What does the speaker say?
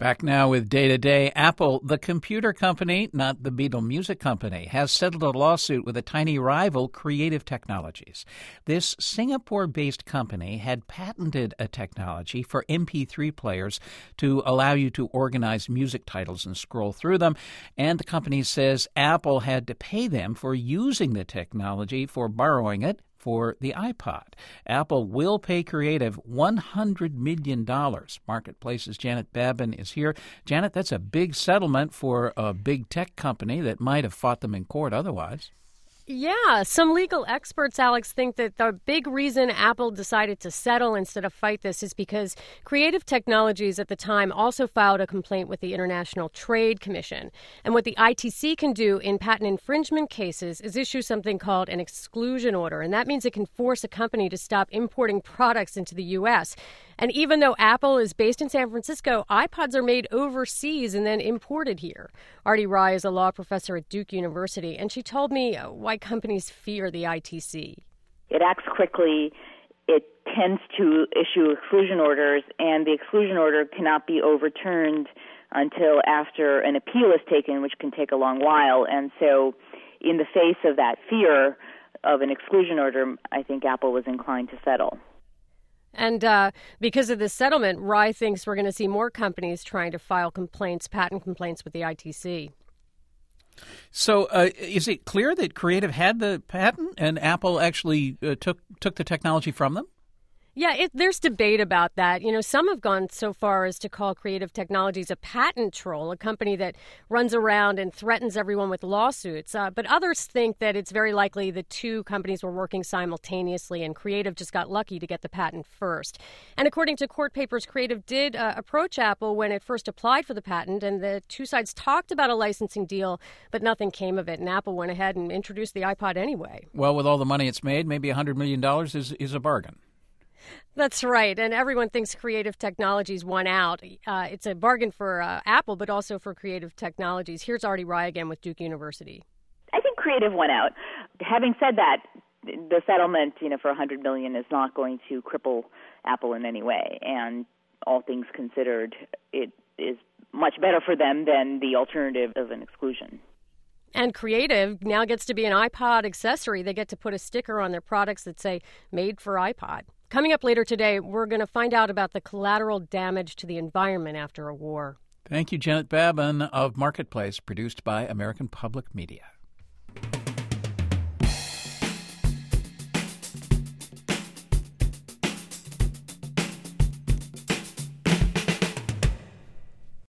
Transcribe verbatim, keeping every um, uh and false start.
Back now with Day to Day. Apple, the computer company, not the Beatle music company, has settled a lawsuit with a tiny rival, Creative Technologies. This Singapore-based company had patented a technology for M P three players to allow you to organize music titles and scroll through them. And the company says Apple had to pay them for using the technology, for borrowing it for the iPod. Apple will pay Creative one hundred million dollars. Marketplace's Janet Babin is here. Janet, that's a big settlement for a big tech company that might have fought them in court otherwise. Yeah, some legal experts, Alex, think that the big reason Apple decided to settle instead of fight this is because Creative Technologies at the time also filed a complaint with the International Trade Commission. And what the I T C can do in patent infringement cases is issue something called an exclusion order. And that means it can force a company to stop importing products into the U S. And even though Apple is based in San Francisco, iPods are made overseas and then imported here. Artie Rai is a law professor at Duke University, and she told me why companies fear the I T C. It acts quickly. It tends to issue exclusion orders, and the exclusion order cannot be overturned until after an appeal is taken, which can take a long while. And so in the face of that fear of an exclusion order, I think Apple was inclined to settle. And uh, because of this settlement, Rai thinks we're going to see more companies trying to file complaints, patent complaints with the I T C. So uh, is it clear that Creative had the patent and Apple actually uh, took took the technology from them? Yeah, it, there's debate about that. You know, some have gone so far as to call Creative Technologies a patent troll, a company that runs around and threatens everyone with lawsuits. Uh, but others think that it's very likely the two companies were working simultaneously and Creative just got lucky to get the patent first. And according to court papers, Creative did uh, approach Apple when it first applied for the patent, and the two sides talked about a licensing deal, but nothing came of it. And Apple went ahead and introduced the iPod anyway. Well, with all the money it's made, maybe one hundred million dollars is, is a bargain. That's right. And everyone thinks Creative Technologies won out. Uh, it's a bargain for uh, Apple, but also for Creative Technologies. Here's Artie Rai again with Duke University. I think Creative won out. Having said that, the settlement, you know, for one hundred million dollars is not going to cripple Apple in any way. And all things considered, it is much better for them than the alternative of an exclusion. And Creative now gets to be an iPod accessory. They get to put a sticker on their products that say, made for iPod. Coming up later today, we're going to find out about the collateral damage to the environment after a war. Thank you, Janet Babin of Marketplace, produced by American Public Media.